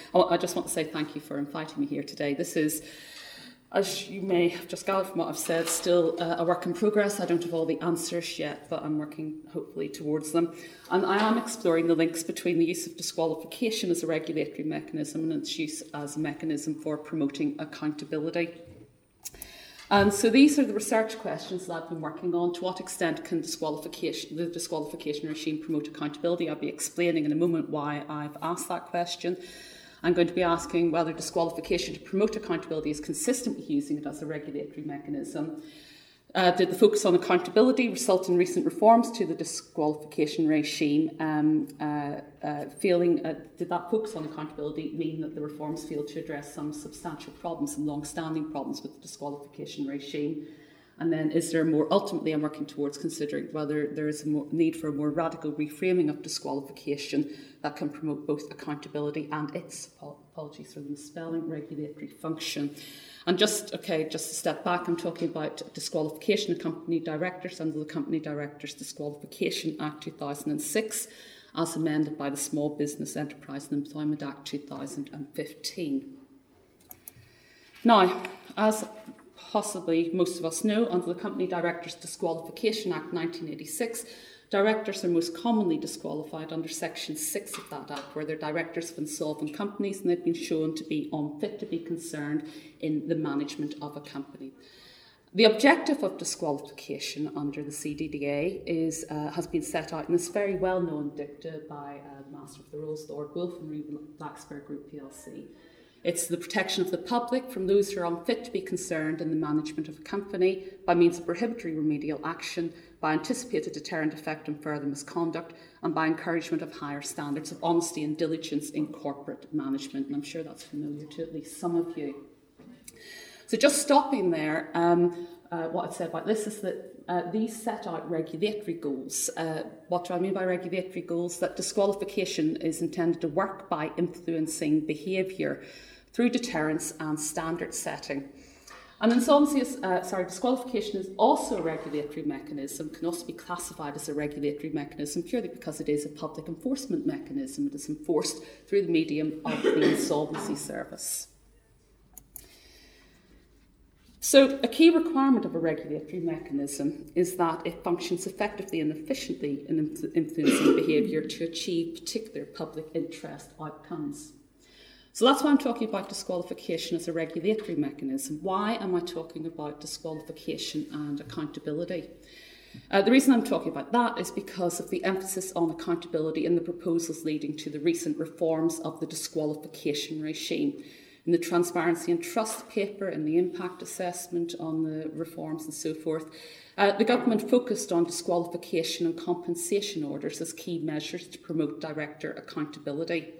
I just want to say thank you for inviting me here today. This is, as you may have just gathered from what I've said, still a work in progress. I don't have all the answers yet, but I'm working hopefully towards them. And I am exploring the links between the use of disqualification as a regulatory mechanism and its use as a mechanism for promoting accountability. And so these are the research questions that I've been working on. To what extent can the disqualification regime promote accountability? I'll be explaining in a moment why I've asked that question. I'm going to be asking whether disqualification to promote accountability is consistent with using it as a regulatory mechanism. Did the focus on accountability result in recent reforms to the disqualification regime? Did that focus on accountability mean that the reforms failed to address some substantial problems and long-standing problems with the disqualification regime? And then ultimately I'm working towards considering whether there is a need for a more radical reframing of disqualification that can promote both accountability and its, apologies for the misspelling, regulatory function. And just to step back, I'm talking about disqualification of company directors under the Company Directors Disqualification Act 2006, as amended by the Small Business Enterprise and Employment Act 2015. Now, as possibly most of us know, under the Company Directors Disqualification Act 1986, directors are most commonly disqualified under Section 6 of that Act, where they're directors of insolvent companies and they've been shown to be unfit to be concerned in the management of a company. The objective of disqualification under the CDDA has been set out in this very well-known dicta by the Master of the Rolls, Lord Wolfe, and Reuben Blacksburg Group plc. It's the protection of the public from those who are unfit to be concerned in the management of a company by means of prohibitory remedial action, by anticipated deterrent effect on further misconduct, and by encouragement of higher standards of honesty and diligence in corporate management. And I'm sure that's familiar to at least some of you. So just stopping there, what I'd say about this is that these set out regulatory goals. What do I mean by regulatory goals? That disqualification is intended to work by influencing behaviour through deterrence and standard setting. And disqualification is also a regulatory mechanism, can also be classified as a regulatory mechanism purely because it is a public enforcement mechanism. It is enforced through the medium of the Insolvency Service. So a key requirement of a regulatory mechanism is that it functions effectively and efficiently in influencing behaviour to achieve particular public interest outcomes. So that's why I'm talking about disqualification as a regulatory mechanism. Why am I talking about disqualification and accountability? The reason I'm talking about that is because of the emphasis on accountability in the proposals leading to the recent reforms of the disqualification regime. In the Transparency and Trust paper, in the impact assessment on the reforms and so forth, the government focused on disqualification and compensation orders as key measures to promote director accountability.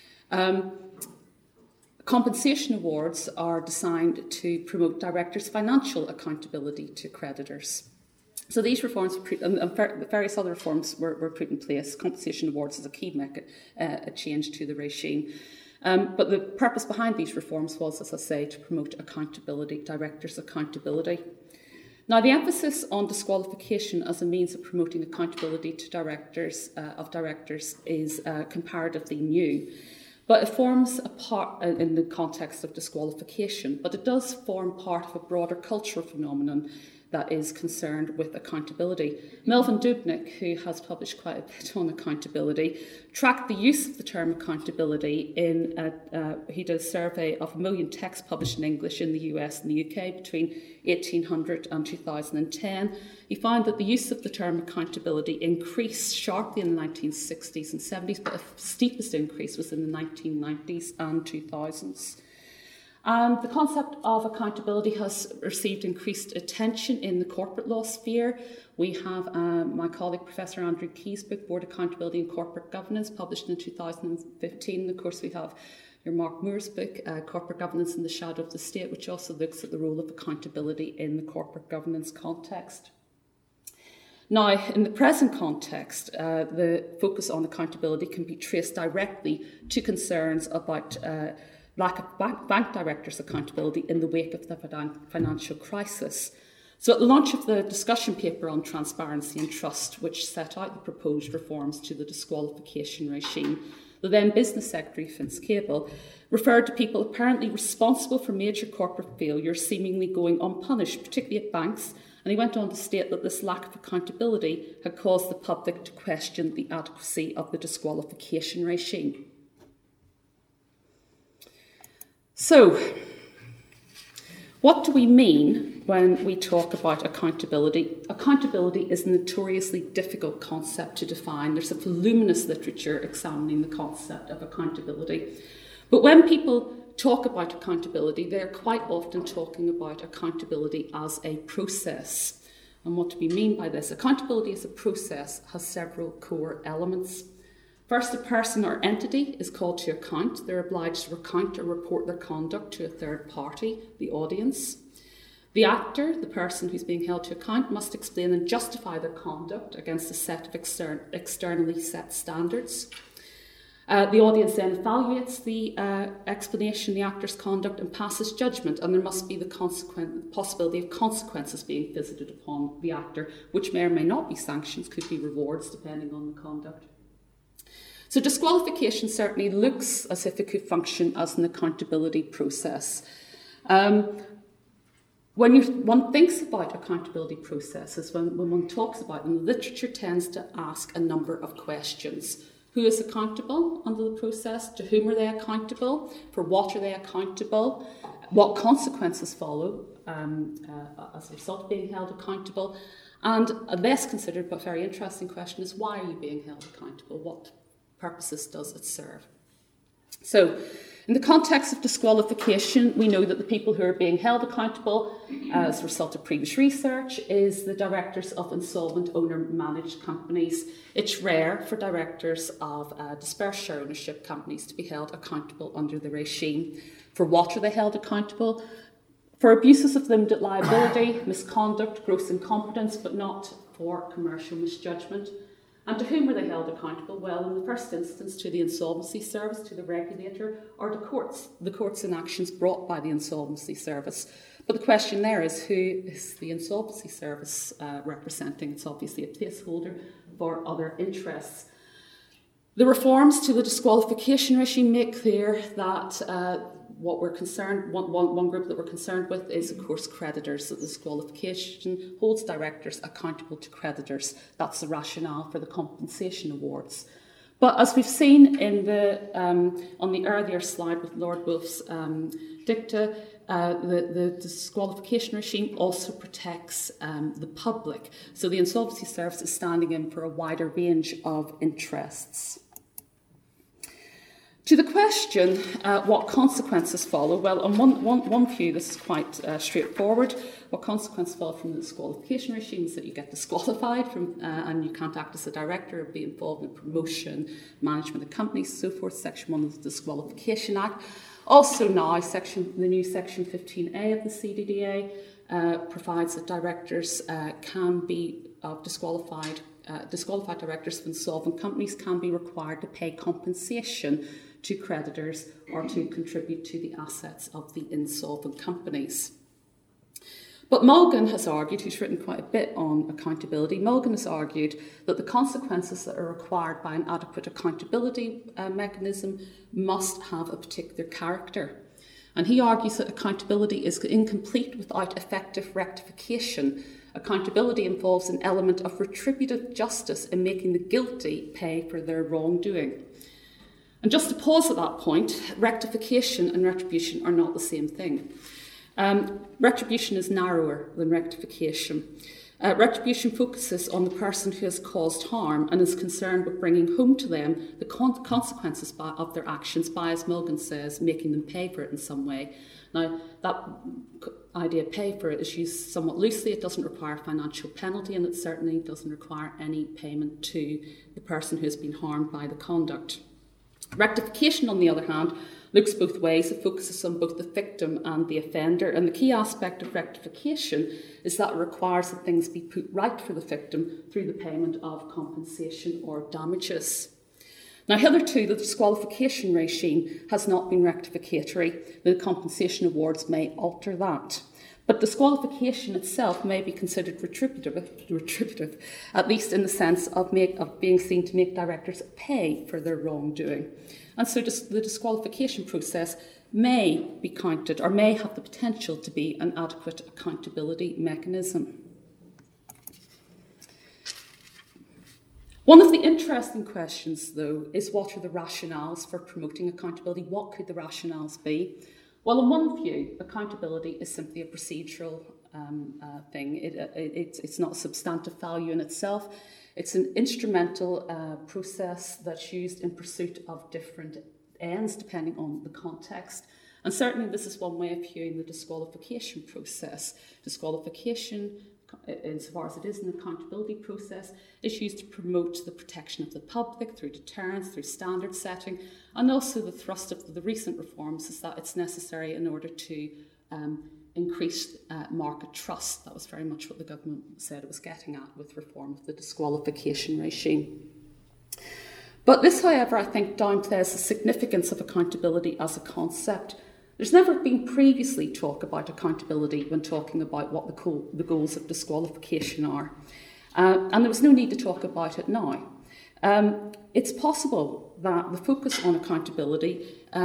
Compensation awards are designed to promote directors' financial accountability to creditors. So these reforms and various other reforms were put in place. Compensation awards is a key a change to the regime. But the purpose behind these reforms was, as I say, to promote accountability, directors' accountability. Now, the emphasis on disqualification as a means of promoting accountability to directors is comparatively new. But it forms a part in the context of disqualification, but it does form part of a broader cultural phenomenon that is concerned with accountability. Melvin Dubnik, who has published quite a bit on accountability, tracked the use of the term accountability he did a survey of 1 million texts published in English in the US and the UK between 1800 and 2010. He found that the use of the term accountability increased sharply in the 1960s and 70s, but the steepest increase was in the 1990s and 2000s. And the concept of accountability has received increased attention in the corporate law sphere. We have my colleague, Professor Andrew Key's book, Board Accountability and Corporate Governance, published in 2015. And of course, we have your Mark Moore's book, Corporate Governance in the Shadow of the State, which also looks at the role of accountability in the corporate governance context. Now, in the present context, the focus on accountability can be traced directly to concerns about lack of bank directors' accountability in the wake of the financial crisis. So at the launch of the discussion paper on transparency and trust, which set out the proposed reforms to the disqualification regime, the then Business Secretary, Vince Cable, referred to people apparently responsible for major corporate failures seemingly going unpunished, particularly at banks, and he went on to state that this lack of accountability had caused the public to question the adequacy of the disqualification regime. So, what do we mean when we talk about accountability? Accountability is a notoriously difficult concept to define. There's a voluminous literature examining the concept of accountability. But when people talk about accountability, they're quite often talking about accountability as a process. And what do we mean by this? Accountability as a process has several core elements. First, a person or entity is called to account. They're obliged to recount or report their conduct to a third party, the audience. The actor, the person who's being held to account, must explain and justify their conduct against a set of externally set standards. The audience then evaluates the explanation, the actor's conduct, and passes judgment, and there must be the possibility of consequences being visited upon the actor, which may or may not be sanctions, could be rewards, depending on the conduct. So disqualification certainly looks as if it could function as an accountability process. When one thinks about accountability processes, when one talks about them, the literature tends to ask a number of questions. Who is accountable under the process? To whom are they accountable? For what are they accountable? What consequences follow as a result of being held accountable? And a less considered but very interesting question is, why are you being held accountable? What purposes does it serve? So, in the context of disqualification, we know that the people who are being held accountable as a result of previous research is the directors of insolvent owner-managed companies. It's rare for directors of dispersed share ownership companies to be held accountable under the regime. For what are they held accountable? For abuses of limited liability, misconduct, gross incompetence, but not for commercial misjudgment. And to whom are they held accountable? Well, in the first instance, to the Insolvency Service, to the regulator, or the courts in actions brought by the Insolvency Service. But the question there is, who is the Insolvency Service representing? It's obviously a placeholder for other interests. The reforms to the disqualification regime make clear that what we're concerned, one group that we're concerned with is, of course, creditors. That the disqualification holds directors accountable to creditors. That's the rationale for the compensation awards. But as we've seen in on the earlier slide with Lord Wolf's dicta, the disqualification regime also protects the public. So the Insolvency Service is standing in for a wider range of interests. To the question, what consequences follow? Well, on one view, this is quite straightforward. What consequences follow from the disqualification regime is that you get disqualified from, and you can't act as a director or be involved in promotion, management of companies, so forth. Section 1 of the Disqualification Act. Also now, the new Section 15A of the CDDA provides that directors can be disqualified directors of insolvent companies can be required to pay compensation to creditors or to contribute to the assets of the insolvent companies. But Mulligan has argued, who's written quite a bit on accountability, Mulligan has argued that the consequences that are required by an adequate accountability mechanism must have a particular character. And he argues that accountability is incomplete without effective rectification. Accountability involves an element of retributive justice in making the guilty pay for their wrongdoing. And just to pause at that point, rectification and retribution are not the same thing. Retribution is narrower than rectification. Retribution focuses on the person who has caused harm and is concerned with bringing home to them the consequences of their actions by, as Mulligan says, making them pay for it in some way. Now, that idea of pay for it is used somewhat loosely. It doesn't require financial penalty, and it certainly doesn't require any payment to the person who has been harmed by the conduct. Rectification, on the other hand, looks both ways. It focuses on both the victim and the offender. And the key aspect of rectification is that it requires that things be put right for the victim through the payment of compensation or damages. Now, hitherto, the disqualification regime has not been rectificatory. The compensation awards may alter that. But disqualification itself may be considered retributive, at least in the sense of being seen to make directors pay for their wrongdoing. And so the disqualification process may be counted or may have the potential to be an adequate accountability mechanism. One of the interesting questions, though, is what are the rationales for promoting accountability? What could the rationales be? Well, in one view, accountability is simply a procedural thing. It's not a substantive value in itself. It's an instrumental process that's used in pursuit of different ends, depending on the context. And certainly this is one way of viewing the disqualification process. Disqualification, insofar as it is an accountability process, is used to promote the protection of the public through deterrence, through standard setting, and also the thrust of the recent reforms is that it's necessary in order to increase market trust. That was very much what the government said it was getting at with reform of the disqualification regime. But this, however, I think downplays the significance of accountability as a concept. There's never been previously talk about accountability when talking about what the goals of disqualification are. And there was no need to talk about it now. It's possible that the focus on accountability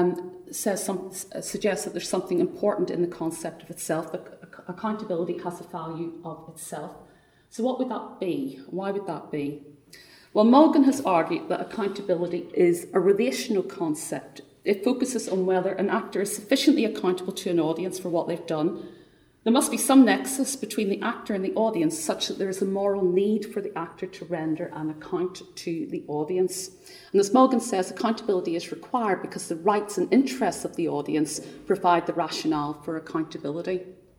suggests that there's something important in the concept of itself, that accountability has a value of itself. So what would that be? Why would that be? Well, Mulligan has argued that accountability is a relational concept. It focuses on whether an actor is sufficiently accountable to an audience for what they've done. There must be some nexus between the actor and the audience such that there is a moral need for the actor to render an account to the audience. And as Mulligan says, accountability is required because the rights and interests of the audience provide the rationale for accountability.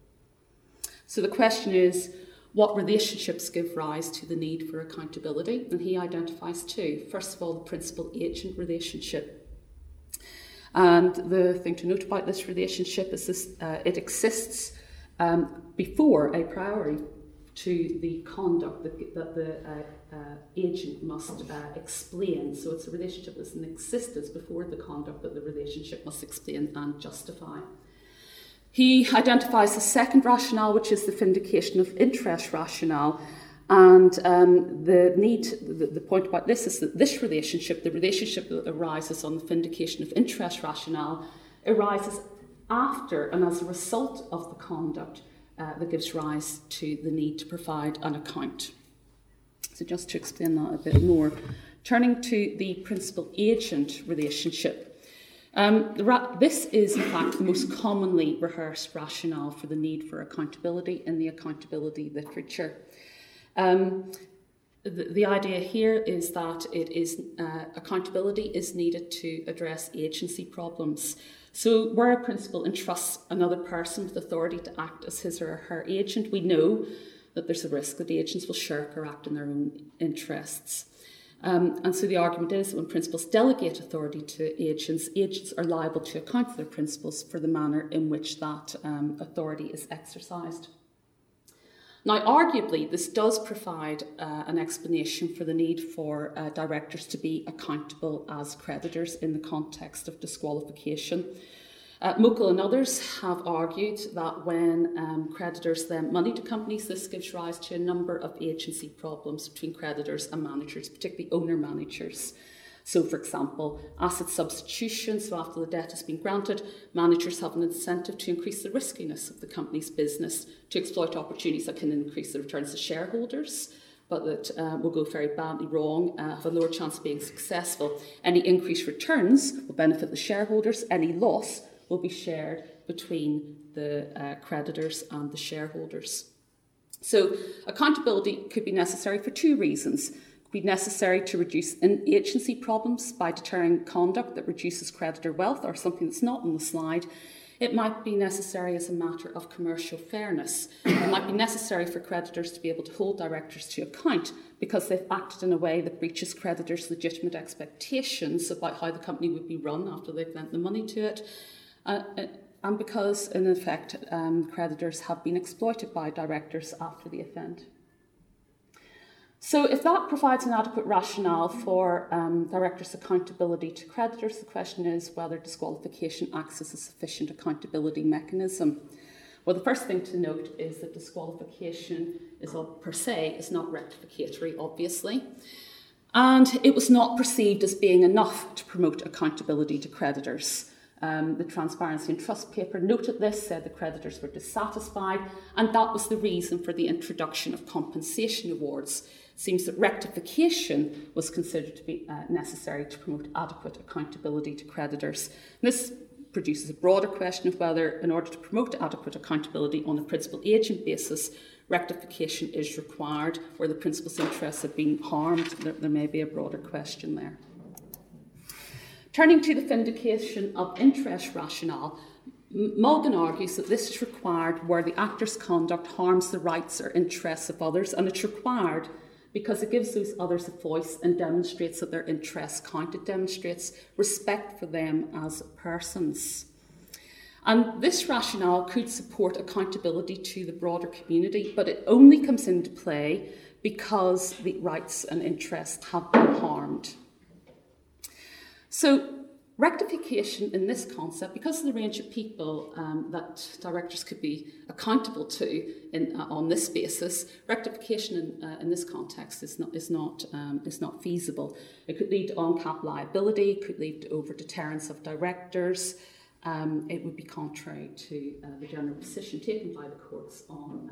So the question is, what relationships give rise to the need for accountability? And he identifies two. First of all, the principal-agent relationship. And the thing to note about this relationship is it exists before, a priori, to the conduct that the agent must explain. So it's a relationship that's in existence before the conduct that the relationship must explain and justify. He identifies the second rationale, which is the vindication of interest rationale. And the point about this is that this relationship, the relationship that arises on the vindication of interest rationale, arises after and as a result of the conduct that gives rise to the need to provide an account. So just to explain that a bit more, turning to the principal-agent relationship. This is, in fact, the most commonly rehearsed rationale for the need for accountability in the accountability literature. The idea here is that accountability is needed to address agency problems. So where a principal entrusts another person with authority to act as his or her agent, we know that there's a risk that agents will shirk or act in their own interests. And so the argument is that when principals delegate authority to agents, agents are liable to account for their principals for the manner in which that authority is exercised. Now, arguably, this does provide an explanation for the need for directors to be accountable as creditors in the context of disqualification. Mokel and others have argued that when creditors lend money to companies, this gives rise to a number of agency problems between creditors and managers, particularly owner-managers. So, for example, asset substitution, so after the debt has been granted, managers have an incentive to increase the riskiness of the company's business, to exploit opportunities that can increase the returns to shareholders, but that will go very badly wrong, have a lower chance of being successful. Any increased returns will benefit the shareholders, any loss will be shared between the creditors and the shareholders. So accountability could be necessary for two reasons. Be necessary to reduce agency problems by deterring conduct that reduces creditor wealth or something that's not on the slide. It might be necessary as a matter of commercial fairness. It might be necessary for creditors to be able to hold directors to account because they've acted in a way that breaches creditors' legitimate expectations about how the company would be run after they've lent the money to it. And because, in effect, creditors have been exploited by directors after the event. So if that provides an adequate rationale for directors' accountability to creditors, the question is whether disqualification acts as a sufficient accountability mechanism. Well, the first thing to note is that disqualification per se is not rectificatory, obviously. And it was not perceived as being enough to promote accountability to creditors. The Transparency and Trust paper noted this, said the creditors were dissatisfied, and that was the reason for the introduction of compensation awards. It seems that rectification was considered to be necessary to promote adequate accountability to creditors. This produces a broader question of whether, in order to promote adequate accountability on a principal agent basis, rectification is required, where the principal's interests have been harmed. There may be a broader question there. Turning to the vindication of interest rationale, Mulligan argues that this is required where the actor's conduct harms the rights or interests of others, and it's required because it gives those others a voice and demonstrates that their interests count. It demonstrates respect for them as persons. And this rationale could support accountability to the broader community, but it only comes into play because the rights and interests have been harmed. So rectification in this concept, because of the range of people that directors could be accountable to on this basis, rectification in this context is not feasible. It could lead to on-cap liability, it could lead to over-deterrence of directors. It would be contrary to the general position taken by the courts on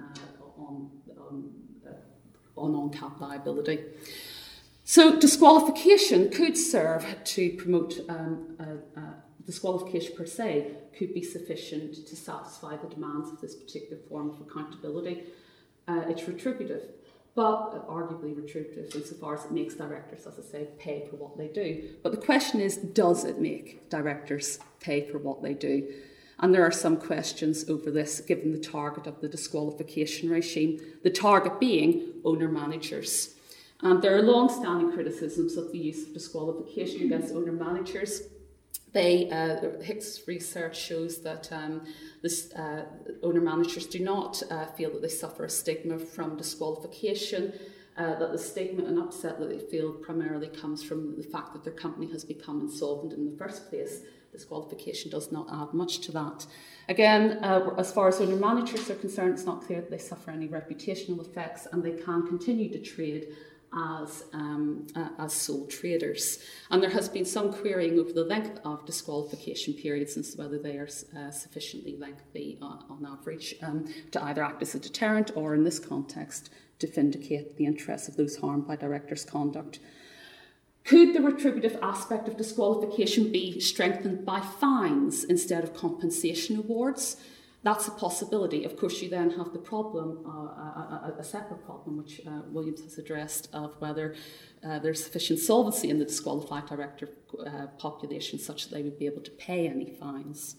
on-cap liability. So disqualification could serve to promote, disqualification per se could be sufficient to satisfy the demands of this particular form of accountability. It's retributive, but arguably retributive insofar as it makes directors, as I say, pay for what they do. But the question is, does it make directors pay for what they do? And there are some questions over this, given the target of the disqualification regime, the target being owner-managers. And there are long-standing criticisms of the use of disqualification against owner-managers. Hicks research shows that owner-managers do not feel that they suffer a stigma from disqualification, that the stigma and upset that they feel primarily comes from the fact that their company has become insolvent in the first place. Disqualification does not add much to that. Again, as far as owner-managers are concerned, it's not clear that they suffer any reputational effects, and they can continue to trade as sole traders. And there has been some querying over the length of disqualification periods and whether they are sufficiently lengthy on average to either act as a deterrent or, in this context, to vindicate the interests of those harmed by directors' conduct. Could the retributive aspect of disqualification be strengthened by fines instead of compensation awards? That's a possibility. Of course, you then have the problem, a separate problem, which Williams has addressed, of whether there's sufficient solvency in the disqualified director population such that they would be able to pay any fines.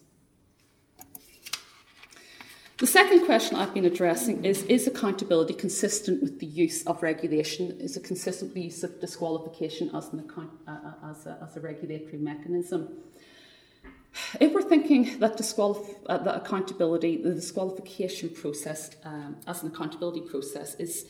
The second question I've been addressing is accountability consistent with the use of regulation? Is it consistent with the use of disqualification as a regulatory mechanism? If we're thinking that accountability, the disqualification process as an accountability process is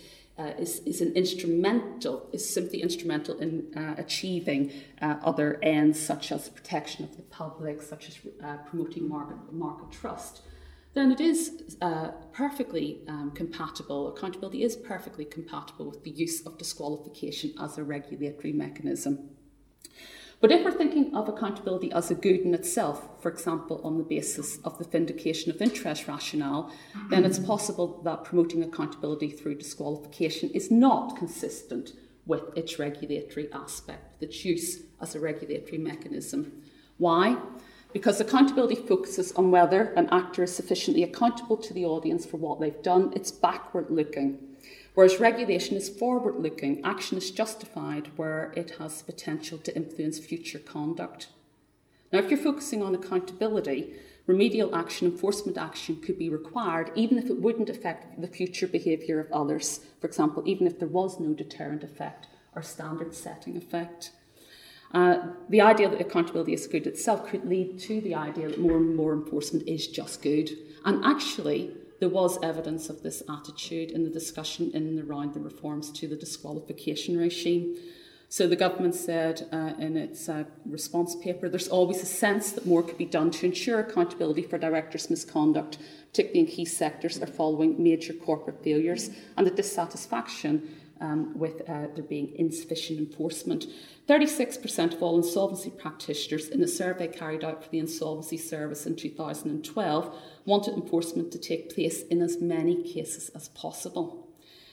simply instrumental in achieving other ends, such as protection of the public, such as promoting market trust, then it is perfectly compatible. Accountability is perfectly compatible with the use of disqualification as a regulatory mechanism. But if we're thinking of accountability as a good in itself, for example, on the basis of the vindication of interest rationale, then it's possible that promoting accountability through disqualification is not consistent with its regulatory aspect, its use as a regulatory mechanism. Why? Because accountability focuses on whether an actor is sufficiently accountable to the audience for what they've done. It's backward-looking. Whereas regulation is forward-looking, action is justified where it has the potential to influence future conduct. Now, if you're focusing on accountability, remedial action, enforcement action could be required, even if it wouldn't affect the future behaviour of others. For example, even if there was no deterrent effect or standard-setting effect. The idea that accountability is good itself could lead to the idea that more and more enforcement is just good. And actually, there was evidence of this attitude in the discussion in and around the reforms to the disqualification regime. So the government said in its response paper, there's always a sense that more could be done to ensure accountability for directors' misconduct, particularly in key sectors that are following major corporate failures, and a dissatisfaction with there being insufficient enforcement. 36% of all insolvency practitioners in a survey carried out for the Insolvency Service in 2012 wanted enforcement to take place in as many cases as possible.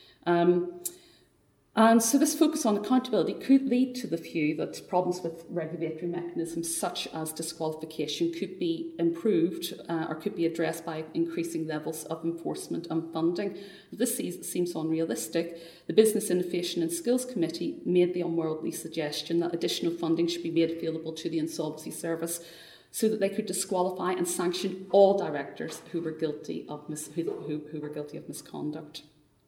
And so this focus on accountability could lead to the view that problems with regulatory mechanisms such as disqualification could be improved or could be addressed by increasing levels of enforcement and funding. This seems unrealistic. The Business Innovation and Skills Committee made the unworldly suggestion that additional funding should be made available to the Insolvency Service so that they could disqualify and sanction all directors who were guilty of misconduct.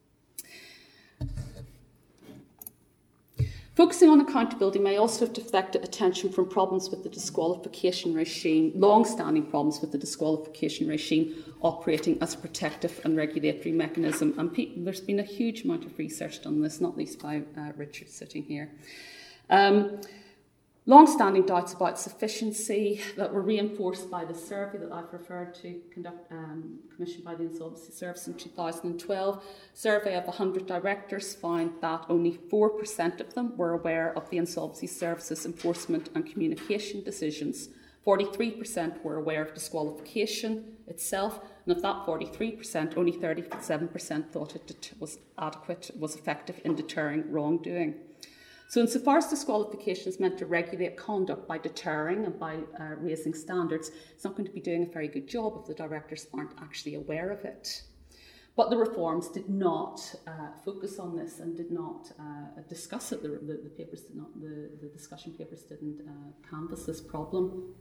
Focusing on accountability may also have deflected attention from problems with the disqualification regime, long-standing problems with the disqualification regime operating as a protective and regulatory mechanism. And there's been a huge amount of research done on this, not least by Richard sitting here. Long-standing doubts about sufficiency that were reinforced by the survey that I've referred to, commissioned by the Insolvency Service in 2012. Survey of 100 directors found that only 4% of them were aware of the Insolvency Service's enforcement and communication decisions. 43% were aware of disqualification itself, and of that 43%, only 37% thought it was adequate, was effective in deterring wrongdoing. So insofar as disqualification is meant to regulate conduct by deterring and by raising standards, it's not going to be doing a very good job if the directors aren't actually aware of it. But the reforms did not focus on this and did not discuss it. The papers did not. The discussion papers didn't canvass this problem.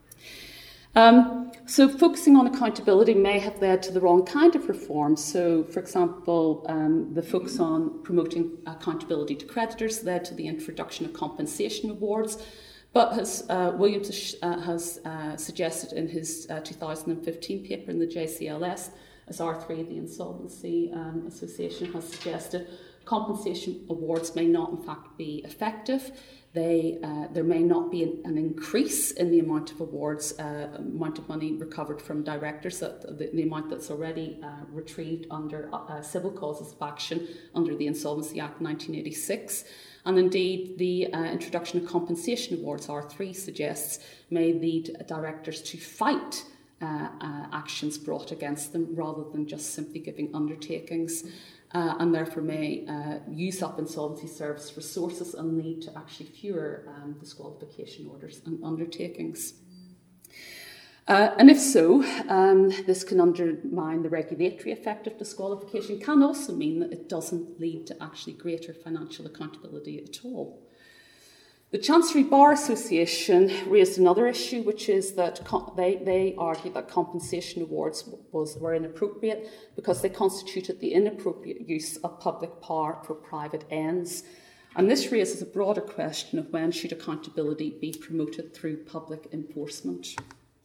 So focusing on accountability may have led to the wrong kind of reform. So, for example, the focus on promoting accountability to creditors led to the introduction of compensation awards. But as Williams has suggested in his 2015 paper in the JCLS, as R3, the Insolvency Association, has suggested, compensation awards may not, in fact, be effective. There may not be an increase in the amount of awards, amount of money recovered from directors, the amount that's already retrieved under civil causes of action under the Insolvency Act 1986. And indeed, the introduction of compensation awards, R3 suggests, may lead directors to fight actions brought against them rather than just simply giving undertakings. And therefore may use up Insolvency Service resources and lead to actually fewer disqualification orders and undertakings. And if so, this can undermine the regulatory effect of disqualification, can also mean that it doesn't lead to actually greater financial accountability at all. The Chancery Bar Association raised another issue, which is that they argue that compensation awards were inappropriate because they constituted the inappropriate use of public power for private ends. And this raises a broader question of when should accountability be promoted through public enforcement.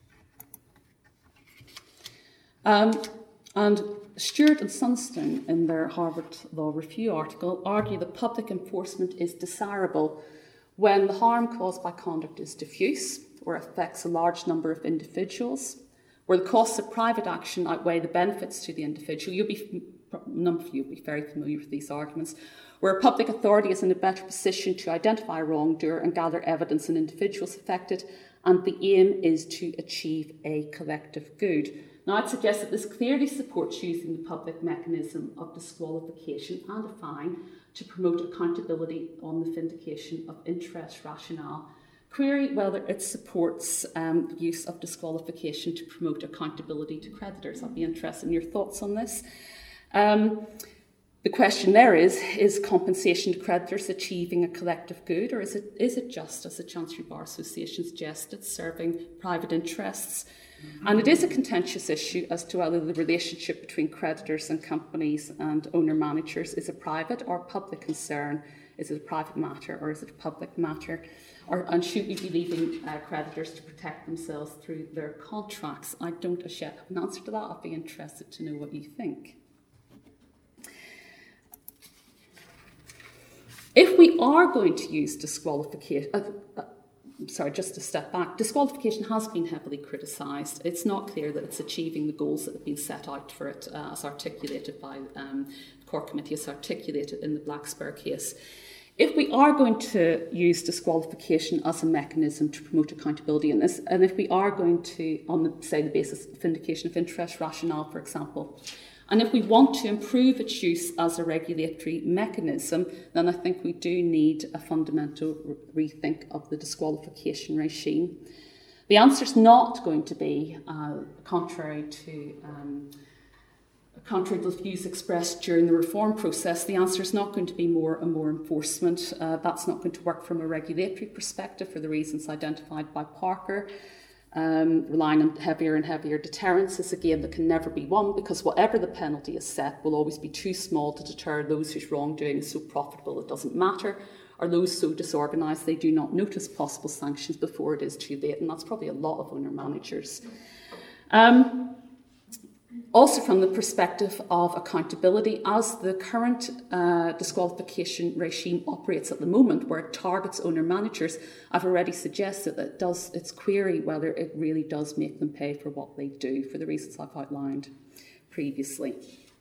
And Stewart and Sunstone, in their Harvard Law Review article, argue that public enforcement is desirable when the harm caused by conduct is diffuse, or affects a large number of individuals, where the costs of private action outweigh the benefits to the individual. A number of you will be very familiar with these arguments, where a public authority is in a better position to identify a wrongdoer and gather evidence on individuals affected, and the aim is to achieve a collective good. Now, I'd suggest that this clearly supports using the public mechanism of disqualification and a fine to promote accountability on the vindication of interest rationale. Query whether it supports the use of disqualification to promote accountability to creditors. I'd be interested in your thoughts on this. The question there is compensation to creditors achieving a collective good, or is it just, as the Chancery Bar Association suggested, serving private interests? And it is a contentious issue as to whether the relationship between creditors and companies and owner-managers is a private or public concern. Is it a private matter or is it a public matter? And should we be leaving creditors to protect themselves through their contracts? I don't as yet have an answer to that. I'd be interested to know what you think. If we are going to use disqualification, just to step back, disqualification has been heavily criticised. It's not clear that it's achieving the goals that have been set out for it, as articulated by the Core Committee, as articulated in the Black Spur case. If we are going to use disqualification as a mechanism to promote accountability in this, and if we are going to, on the, say, the basis of vindication of interest rationale, for example, and if we want to improve its use as a regulatory mechanism, then I think we do need a fundamental rethink of the disqualification regime. The answer is not going to be, contrary to the views expressed during the reform process, the answer is not going to be more and more enforcement. That's not going to work from a regulatory perspective for the reasons identified by Parker. Relying on heavier and heavier deterrence is a game that can never be won, because whatever the penalty is set will always be too small to deter those whose wrongdoing is so profitable it doesn't matter, or those so disorganised they do not notice possible sanctions before it is too late, and that's probably a lot of owner managers. Also from the perspective of accountability, as the current disqualification regime operates at the moment, where it targets owner managers, I've already suggested that it's query whether it really does make them pay for what they do, for the reasons I've outlined previously.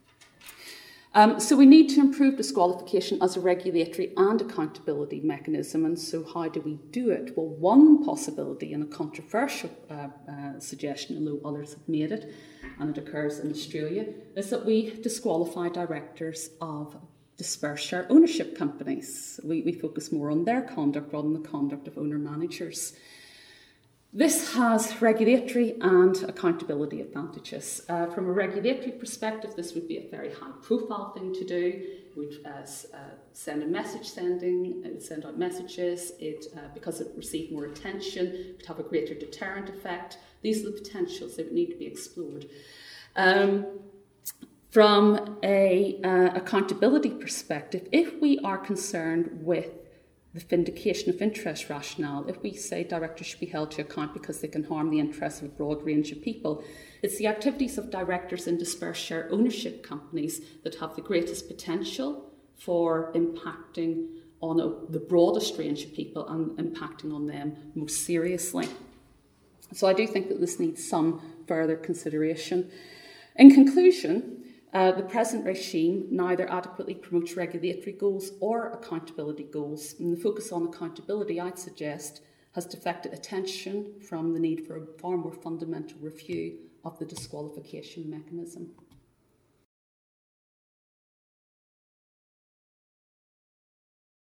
So we need to improve disqualification as a regulatory and accountability mechanism, and so how do we do it? Well, one possibility, and a controversial suggestion, although others have made it, and it occurs in Australia, is that we disqualify directors of dispersed share ownership companies. We focus more on their conduct rather than the conduct of owner managers. This has regulatory and accountability advantages. From a regulatory perspective, this would be a very high-profile thing to do. It would send out messages. Because it received more attention, it would have a greater deterrent effect. These are the potentials that would need to be explored. From a accountability perspective, if we are concerned with the vindication of interest rationale, if we say directors should be held to account because they can harm the interests of a broad range of people, it's the activities of directors in dispersed share ownership companies that have the greatest potential for impacting on the broadest range of people and impacting on them most seriously. So I do think that this needs some further consideration. In conclusion, the present regime neither adequately promotes regulatory goals or accountability goals. And the focus on accountability, I'd suggest, has deflected attention from the need for a far more fundamental review of the disqualification mechanism.